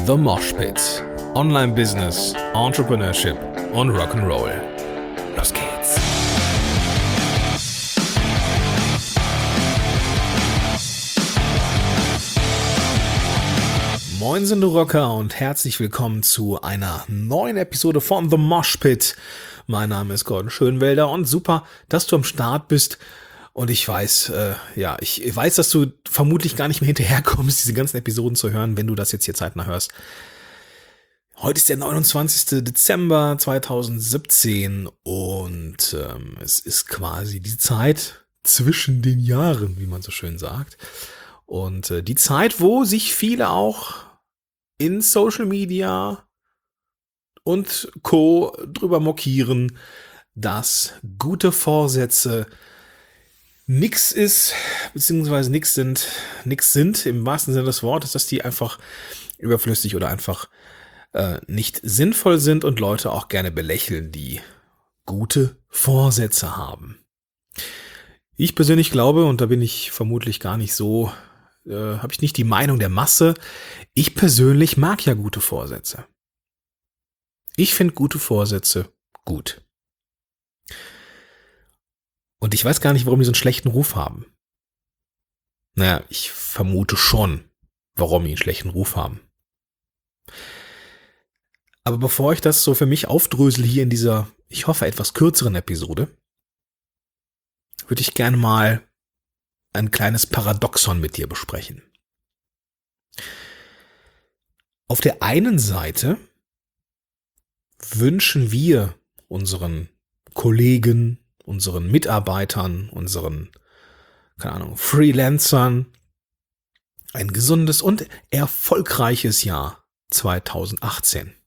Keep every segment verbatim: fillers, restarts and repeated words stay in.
The Mosh Pit. Online Business, Entrepreneurship und Rock'n'Roll. Los geht's. Moinsen, du Rocker, und herzlich willkommen zu einer neuen Episode von The Mosh Pit. Mein Name ist Gordon Schönwelder und super, dass du am Start bist. Und ich weiß, äh, ja, ich weiß, dass du vermutlich gar nicht mehr hinterherkommst, diese ganzen Episoden zu hören, wenn du das jetzt hier zeitnah hörst. Heute ist der neunundzwanzigster Dezember zweitausendsiebzehn und ähm, es ist quasi die Zeit zwischen den Jahren, wie man so schön sagt. Und äh, die Zeit, wo sich viele auch in Social Media und Co. drüber mokieren, dass gute Vorsätze nix ist, beziehungsweise nix sind, nix sind, im wahrsten Sinne des Wortes, dass die einfach überflüssig oder einfach äh, nicht sinnvoll sind und Leute auch gerne belächeln, die gute Vorsätze haben. Ich persönlich glaube, und da bin ich vermutlich gar nicht so, äh, habe ich nicht die Meinung der Masse, ich persönlich mag ja gute Vorsätze. Ich finde gute Vorsätze gut. Und ich weiß gar nicht, warum die so einen schlechten Ruf haben. Naja, ich vermute schon, warum die einen schlechten Ruf haben. Aber bevor ich das so für mich aufdrösel hier in dieser, ich hoffe, etwas kürzeren Episode, würde ich gerne mal ein kleines Paradoxon mit dir besprechen. Auf der einen Seite wünschen wir unseren Kollegen, unseren Mitarbeitern, unseren, keine Ahnung, Freelancern ein gesundes und erfolgreiches Jahr zweitausendachtzehn.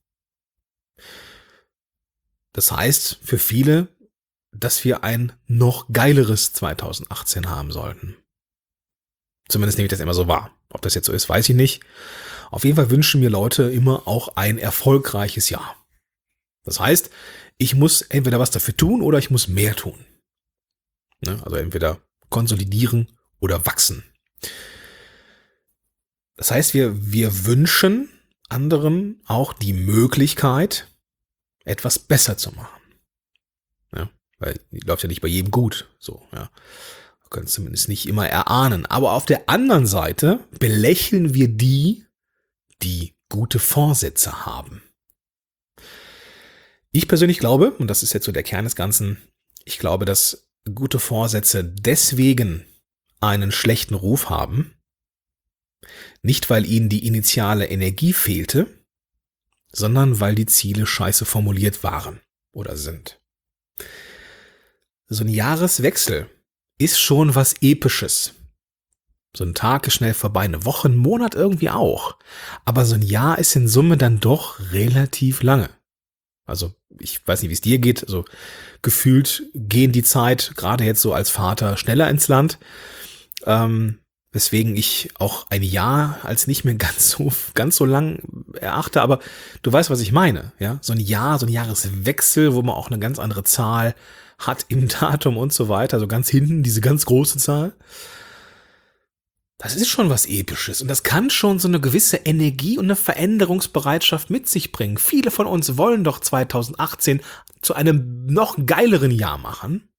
Das heißt für viele, dass wir ein noch geileres zweitausendachtzehn haben sollten. Zumindest nehme ich das immer so wahr. Ob das jetzt so ist, weiß ich nicht. Auf jeden Fall wünschen mir Leute immer auch ein erfolgreiches Jahr. Das heißt, ich muss entweder was dafür tun oder ich muss mehr tun. Ne? Also entweder konsolidieren oder wachsen. Das heißt, wir, wir wünschen anderen auch die Möglichkeit, etwas besser zu machen. Ja? Weil die läuft ja nicht bei jedem gut. So, ja. Wir können es zumindest nicht immer erahnen. Aber auf der anderen Seite belächeln wir die, die gute Vorsätze haben. Ich persönlich glaube, und das ist jetzt so der Kern des Ganzen, ich glaube, dass gute Vorsätze deswegen einen schlechten Ruf haben, nicht weil ihnen die initiale Energie fehlte, sondern weil die Ziele scheiße formuliert waren oder sind. So ein Jahreswechsel ist schon was Episches. So ein Tag ist schnell vorbei, eine Woche, ein Monat irgendwie auch. Aber so ein Jahr ist in Summe dann doch relativ lange. Also ich weiß nicht, wie es dir geht, also gefühlt gehen die Zeit, gerade jetzt so als Vater, schneller ins Land, ähm, weswegen ich auch ein Jahr als nicht mehr ganz so ganz so lang erachte, aber du weißt, was ich meine, ja, so ein Jahr, so ein Jahreswechsel, wo man auch eine ganz andere Zahl hat im Datum und so weiter, so ganz hinten, diese ganz große Zahl. Das ist schon was Episches und das kann schon so eine gewisse Energie und eine Veränderungsbereitschaft mit sich bringen. Viele von uns wollen doch zweitausendachtzehn zu einem noch geileren Jahr machen.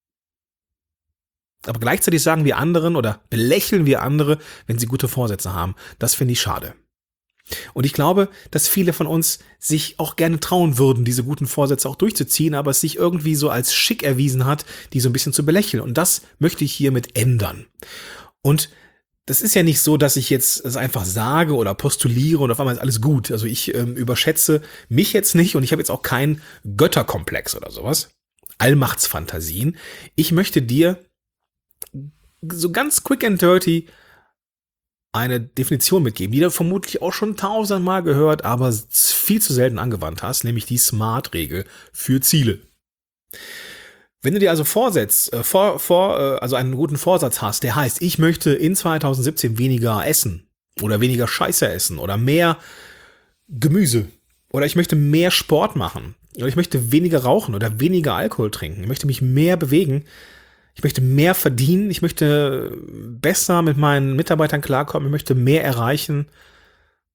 Aber gleichzeitig sagen wir anderen oder belächeln wir andere, wenn sie gute Vorsätze haben. Das finde ich schade. Und ich glaube, dass viele von uns sich auch gerne trauen würden, diese guten Vorsätze auch durchzuziehen, aber es sich irgendwie so als schick erwiesen hat, die so ein bisschen zu belächeln. Und das möchte ich hiermit ändern. Und das ist ja nicht so, dass ich jetzt es einfach sage oder postuliere und auf einmal ist alles gut. Also ich ähm, überschätze mich jetzt nicht und ich habe jetzt auch keinen Götterkomplex oder sowas. Allmachtsfantasien. Ich möchte dir so ganz quick and dirty eine Definition mitgeben, die du vermutlich auch schon tausendmal gehört, aber viel zu selten angewandt hast, nämlich die SMART-Regel für Ziele. Wenn du dir also vorsetzt, äh, vor, vor, äh, also einen guten Vorsatz hast, der heißt, ich möchte in zweitausendsiebzehn weniger essen oder weniger Scheiße essen oder mehr Gemüse oder ich möchte mehr Sport machen oder ich möchte weniger rauchen oder weniger Alkohol trinken, ich möchte mich mehr bewegen, ich möchte mehr verdienen, ich möchte besser mit meinen Mitarbeitern klarkommen, ich möchte mehr erreichen,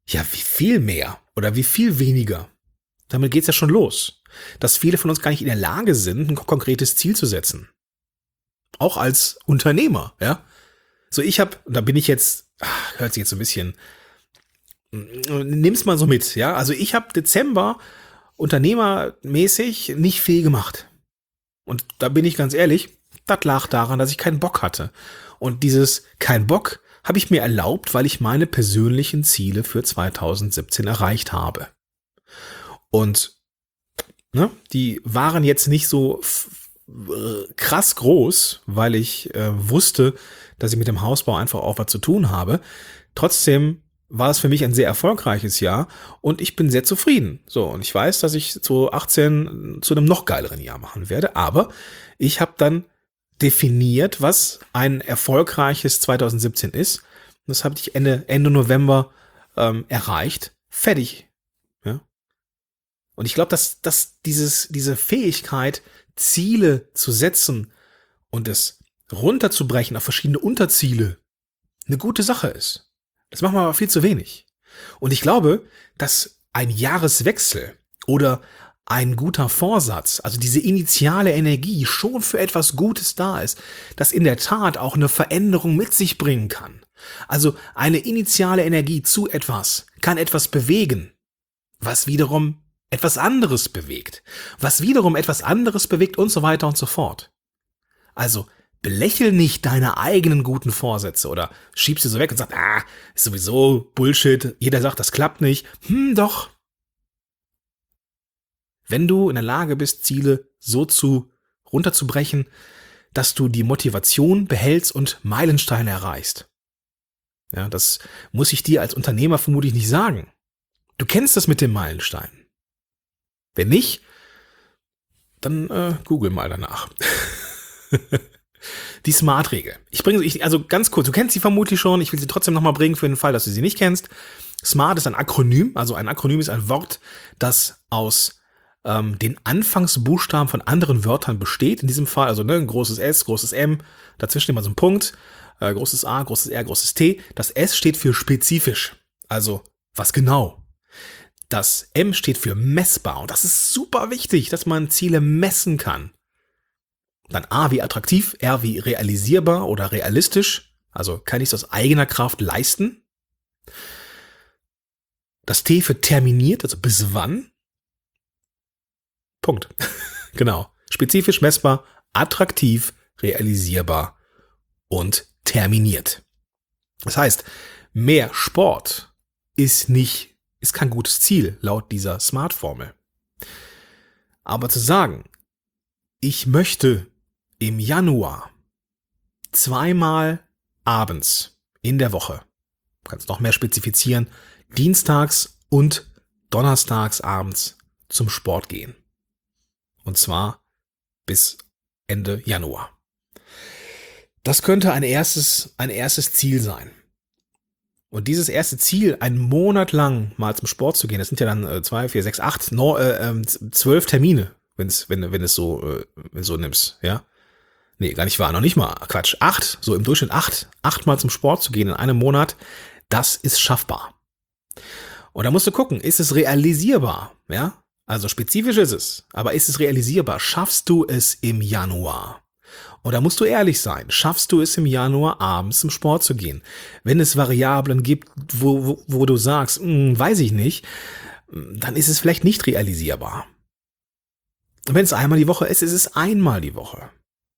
Ja, wie viel mehr oder wie viel weniger? Damit geht's ja schon los, dass viele von uns gar nicht in der Lage sind, ein konkretes Ziel zu setzen. Auch als Unternehmer, ja. So, ich habe, da bin ich jetzt, ach, hört sich jetzt so ein bisschen, nimm's mal so mit, ja. Also ich habe Dezember unternehmermäßig nicht viel gemacht. Und da bin ich ganz ehrlich, das lag daran, dass ich keinen Bock hatte. Und dieses kein Bock habe ich mir erlaubt, weil ich meine persönlichen Ziele für zwanzig siebzehn erreicht habe. Und ne, die waren jetzt nicht so f- f- krass groß, weil ich äh, wusste, dass ich mit dem Hausbau einfach auch was zu tun habe. Trotzdem war es für mich ein sehr erfolgreiches Jahr und ich bin sehr zufrieden. So, und ich weiß, dass ich zwanzig achtzehn zu einem noch geileren Jahr machen werde, aber ich habe dann definiert, was ein erfolgreiches zwanzig siebzehn ist. Und das habe ich Ende, Ende November ähm, erreicht. Fertig. Ja? Und ich glaube, dass, dass dieses, diese Fähigkeit, Ziele zu setzen und es runterzubrechen auf verschiedene Unterziele, eine gute Sache ist. Das machen wir aber viel zu wenig. Und ich glaube, dass ein Jahreswechsel oder ein guter Vorsatz, also diese initiale Energie schon für etwas Gutes da ist, das in der Tat auch eine Veränderung mit sich bringen kann. Also eine initiale Energie zu etwas kann etwas bewegen, was wiederum etwas anderes bewegt, was wiederum etwas anderes bewegt und so weiter und so fort. Also belächel nicht deine eigenen guten Vorsätze oder schiebst sie so weg und sagst, ah, ist sowieso Bullshit, jeder sagt, das klappt nicht. Hm, doch. Wenn du in der Lage bist, Ziele so zu runterzubrechen, dass du die Motivation behältst und Meilensteine erreichst. Ja, das muss ich dir als Unternehmer vermutlich nicht sagen. Du kennst das mit dem Meilenstein. Wenn nicht, dann äh, google mal danach. Die Smart-Regel. Ich bringe sie, also ganz kurz, du kennst sie vermutlich schon, ich will sie trotzdem nochmal bringen für den Fall, dass du sie nicht kennst. Smart ist ein Akronym, also ein Akronym ist ein Wort, das aus ähm, den Anfangsbuchstaben von anderen Wörtern besteht. In diesem Fall, also ne, ein großes S, großes M, dazwischen immer so ein Punkt, äh, großes A, großes R, großes T. Das S steht für spezifisch, also was genau. Das M steht für messbar und das ist super wichtig, dass man Ziele messen kann. Dann A wie attraktiv, R wie realisierbar oder realistisch, also kann ich es aus eigener Kraft leisten. Das T für terminiert, also bis wann. Punkt. Genau. Spezifisch, messbar, attraktiv, realisierbar und terminiert. Das heißt, mehr Sport ist nicht, ist kein gutes Ziel laut dieser Smart-Formel. Aber zu sagen, ich möchte im Januar zweimal abends in der Woche, du kannst noch mehr spezifizieren, dienstags und donnerstags abends zum Sport gehen. Und zwar bis Ende Januar. Das könnte ein erstes, ein erstes Ziel sein. Und dieses erste Ziel, einen Monat lang mal zum Sport zu gehen, das sind ja dann äh, zwei, vier, sechs, acht, no, äh, zwölf Termine, wenn's, wenn, wenn es so, äh, wenn so nimmst, ja. Nee, gar nicht wahr, noch nicht mal, Quatsch, acht, so im Durchschnitt acht, achtmal zum Sport zu gehen in einem Monat, das ist schaffbar. Und da musst du gucken, ist es realisierbar, ja? Also spezifisch ist es, aber ist es realisierbar? Schaffst du es im Januar? Und da musst du ehrlich sein, schaffst du es im Januar abends zum Sport zu gehen? Wenn es Variablen gibt, wo, wo, wo du sagst, mh, weiß ich nicht, dann ist es vielleicht nicht realisierbar. Und wenn es einmal die Woche ist, ist es einmal die Woche.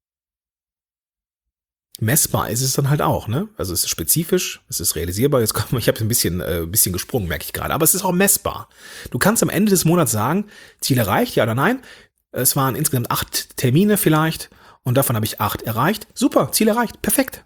Messbar ist es dann halt auch, ne? Also es ist spezifisch, es ist realisierbar. Jetzt komm, ich habe ein bisschen, äh, bisschen gesprungen, merke ich gerade. Aber es ist auch messbar. Du kannst am Ende des Monats sagen, Ziel erreicht, ja oder nein. Es waren insgesamt acht Termine vielleicht und davon habe ich acht erreicht. Super, Ziel erreicht, perfekt.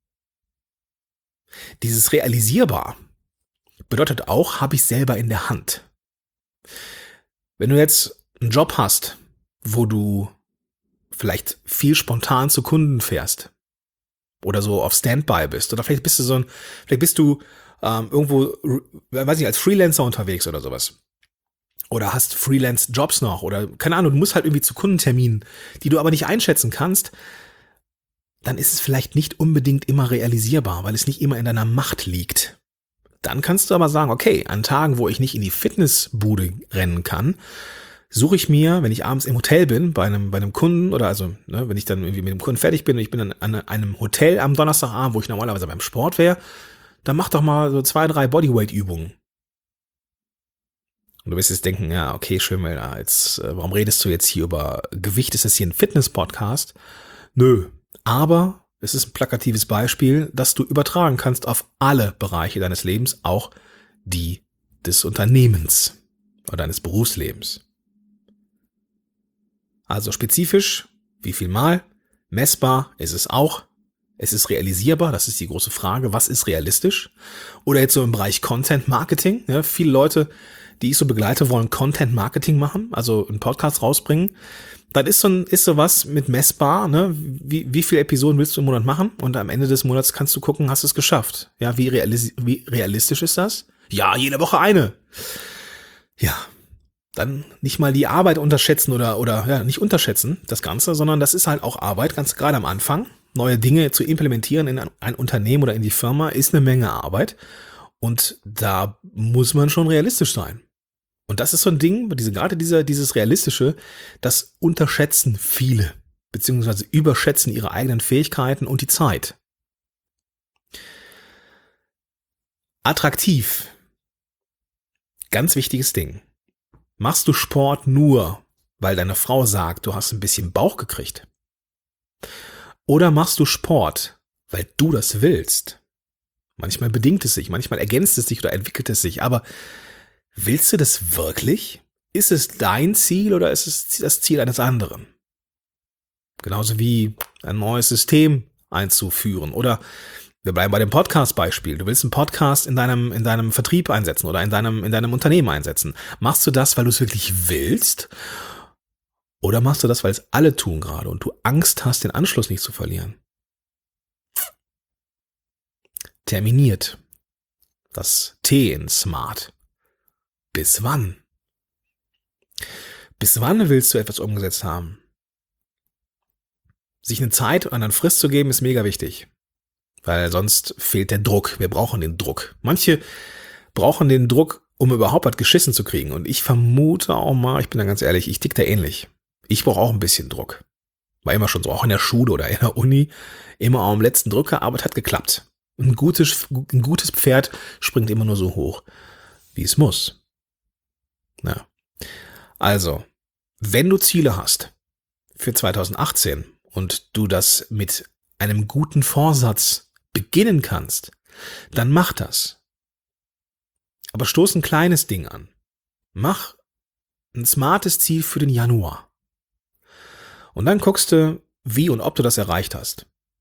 Dieses realisierbar bedeutet auch, habe ich selber in der Hand. Wenn du jetzt einen Job hast, wo du vielleicht viel spontan zu Kunden fährst, oder so auf Standby bist. Oder vielleicht bist du so ein, vielleicht bist du ähm, irgendwo, weiß ich, als Freelancer unterwegs oder sowas. Oder hast Freelance-Jobs noch. Oder keine Ahnung, du musst halt irgendwie zu Kundenterminen, die du aber nicht einschätzen kannst. Dann ist es vielleicht nicht unbedingt immer realisierbar, weil es nicht immer in deiner Macht liegt. Dann kannst du aber sagen, okay, an Tagen, wo ich nicht in die Fitnessbude rennen kann, suche ich mir, wenn ich abends im Hotel bin, bei einem, bei einem Kunden oder also, ne, wenn ich dann irgendwie mit dem Kunden fertig bin und ich bin dann an einem Hotel am Donnerstagabend, wo ich normalerweise beim Sport wäre, dann mach doch mal so zwei, drei Bodyweight-Übungen. Und du wirst jetzt denken, ja, okay, schön, weil jetzt, äh, warum redest du jetzt hier über Gewicht? Ist das hier ein Fitness-Podcast? Nö, aber es ist ein plakatives Beispiel, das du übertragen kannst auf alle Bereiche deines Lebens, auch die des Unternehmens oder deines Berufslebens. Also spezifisch, wie viel Mal, messbar ist es auch, es ist realisierbar, das ist die große Frage, was ist realistisch? Oder jetzt so im Bereich Content Marketing, ja, viele Leute, die ich so begleite, wollen Content Marketing machen, also einen Podcast rausbringen. Dann ist so ein, ist sowas mit messbar, ne? Wie, wie viele Episoden willst du im Monat machen? Und am Ende des Monats kannst du gucken, hast du es geschafft? Ja, wie, realis- wie realistisch ist das? Ja, jede Woche eine. Ja, dann nicht mal die Arbeit unterschätzen oder, oder, ja, nicht unterschätzen, das Ganze, sondern das ist halt auch Arbeit, ganz gerade am Anfang. Neue Dinge zu implementieren in ein, ein Unternehmen oder in die Firma ist eine Menge Arbeit. Und da muss man schon realistisch sein. Und das ist so ein Ding, diese, gerade dieser, dieses Realistische, das unterschätzen viele, beziehungsweise überschätzen ihre eigenen Fähigkeiten und die Zeit. Attraktiv. Ganz wichtiges Ding. Machst du Sport nur, weil deine Frau sagt, du hast ein bisschen Bauch gekriegt? Oder machst du Sport, weil du das willst? Manchmal bedingt es sich, manchmal ergänzt es sich oder entwickelt es sich, aber willst du das wirklich? Ist es dein Ziel oder ist es das Ziel eines anderen? Genauso wie ein neues System einzuführen. Oder wir bleiben bei dem Podcast-Beispiel. Du willst einen Podcast in deinem, in deinem Vertrieb einsetzen oder in deinem, in deinem Unternehmen einsetzen. Machst du das, weil du es wirklich willst? Oder machst du das, weil es alle tun gerade und du Angst hast, den Anschluss nicht zu verlieren? Terminiert. Das T in Smart. Bis wann? Bis wann willst du etwas umgesetzt haben? Sich eine Zeit und eine Frist zu geben, ist mega wichtig. Weil sonst fehlt der Druck. Wir brauchen den Druck. Manche brauchen den Druck, um überhaupt was geschissen zu kriegen. Und ich vermute auch mal, ich bin da ganz ehrlich, ich tick da ähnlich. Ich brauche auch ein bisschen Druck. War immer schon so, auch in der Schule oder in der Uni. Immer am letzten Drücker, aber es hat geklappt. Ein gutes, ein gutes Pferd springt immer nur so hoch, wie es muss. Ja. Also, wenn du Ziele hast für zwanzig achtzehn und du das mit einem guten Vorsatz beginnen kannst, dann mach das. Aber stoß ein kleines Ding an. Mach ein smartes Ziel für den Januar. Und dann guckst du, wie und ob du das erreicht hast.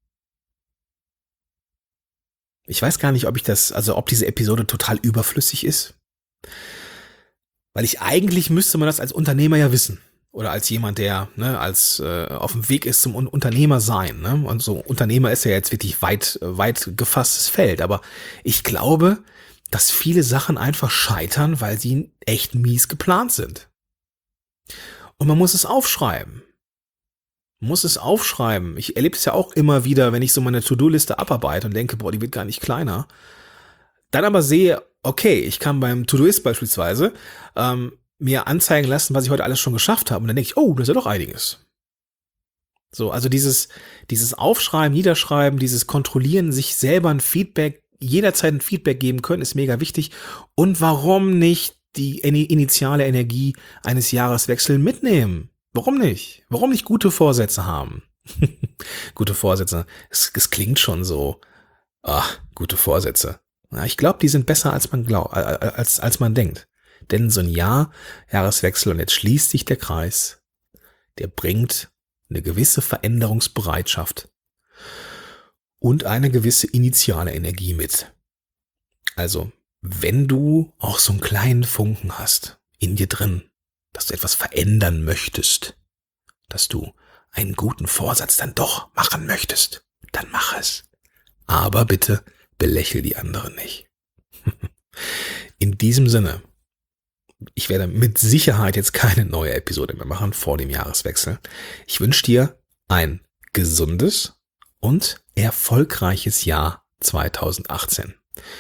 Ich weiß gar nicht, ob ich das, also ob diese Episode total überflüssig ist. Weil ich eigentlich müsste man das als Unternehmer ja wissen. Oder als jemand, der ne, als äh, auf dem Weg ist zum Un- Unternehmer sein. Ne? Und so Unternehmer ist ja jetzt wirklich weit, weit gefasstes Feld. Aber ich glaube, dass viele Sachen einfach scheitern, weil sie echt mies geplant sind. Und man muss es aufschreiben. Man muss es aufschreiben. Ich erlebe es ja auch immer wieder, wenn ich so meine To-Do-Liste abarbeite und denke, boah, die wird gar nicht kleiner. Dann aber sehe, okay, ich kann beim To-Do-Ist beispielsweise ähm, mir anzeigen lassen, was ich heute alles schon geschafft habe. Und dann denke ich, oh, das ist ja doch einiges. So, also dieses, dieses Aufschreiben, Niederschreiben, dieses Kontrollieren, sich selber ein Feedback, jederzeit ein Feedback geben können, ist mega wichtig. Und warum nicht die initiale Energie eines Jahreswechsels mitnehmen? Warum nicht? Warum nicht gute Vorsätze haben? Gute Vorsätze. Es, es klingt schon so. Ach, gute Vorsätze. Ja, ich glaube, die sind besser, als man glaubt, als, als man denkt. Denn so ein Jahr, Jahreswechsel, und jetzt schließt sich der Kreis, der bringt eine gewisse Veränderungsbereitschaft und eine gewisse initiale Energie mit. Also, wenn du auch so einen kleinen Funken hast in dir drin, dass du etwas verändern möchtest, dass du einen guten Vorsatz dann doch machen möchtest, dann mach es. Aber bitte belächel die anderen nicht. In diesem Sinne, ich werde mit Sicherheit jetzt keine neue Episode mehr machen vor dem Jahreswechsel. Ich wünsche dir ein gesundes und erfolgreiches Jahr zwanzig achtzehn.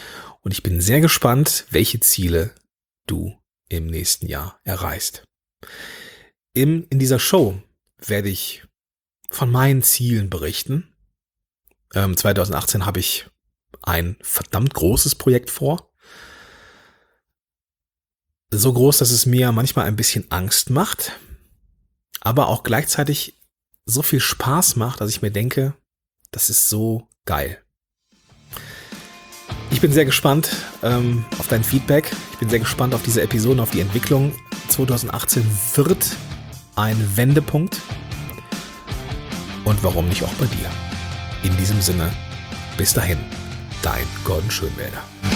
Und ich bin sehr gespannt, welche Ziele du im nächsten Jahr erreichst. In, in dieser Show werde ich von meinen Zielen berichten. Ähm, zwanzig achtzehn habe ich ein verdammt großes Projekt vor. So groß, dass es mir manchmal ein bisschen Angst macht, aber auch gleichzeitig so viel Spaß macht, dass ich mir denke, das ist so geil. Ich bin sehr gespannt ähm, auf dein Feedback. Ich bin sehr gespannt auf diese Episoden, auf die Entwicklung. zwanzig achtzehn wird ein Wendepunkt. Und warum nicht auch bei dir? In diesem Sinne, bis dahin, dein Gordon Schönwälder.